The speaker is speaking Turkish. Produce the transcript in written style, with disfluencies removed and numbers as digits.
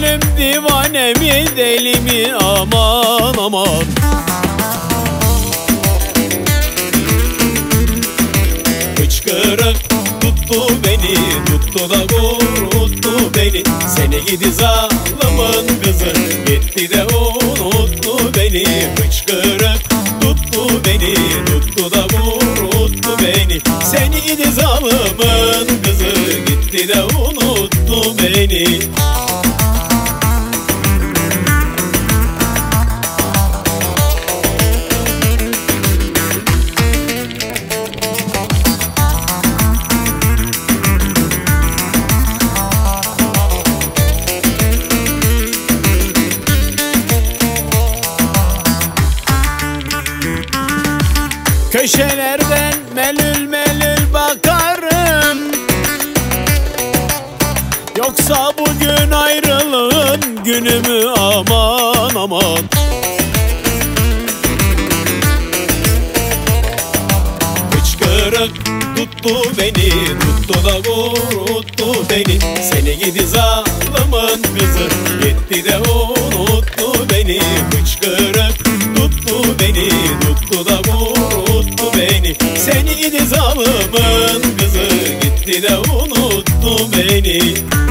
gönlüm divane mi deli mi aman aman. Hıçkırık tuttu beni, tuttu da vuruttu beni. Seni gidi zalimin kızı, gitti de unuttu beni. Hıçkırık tuttu beni, tuttu da vuruttu beni. Seni gidi zalimin kızı, gitti de unuttu beni. Köşelerden melül melül bakarım, yoksa bugün ayrılığın günü mü aman aman. Hıçkırık tuttu beni, tuttu da vuruttu beni. Seni gidi zalimin kızı, gitti de unuttu beni. Hıçkırık tuttu beni, tuttu da vuruttu beni. Seni gidi zalimin kızı, gitti de unuttu beni.